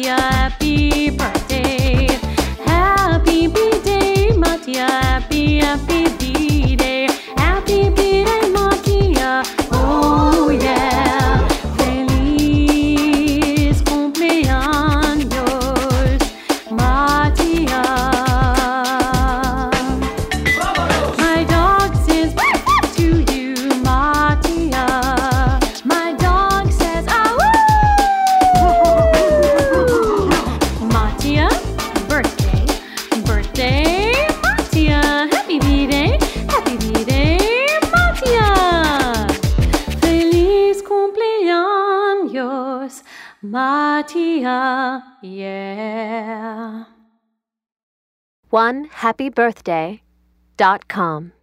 Mattia, happy birthday. Happy birthday, Mattia, happy birthday. Happy birthday, Mattia, oh yeah. Feliz cumpleaños, Mattia. My dog says to you, Mattia. My dog says, Mattia, birthday, Mattia, happy birthday, Mattia. Feliz cumpleaños, Mattia, yeah. OneHappyBirthday.com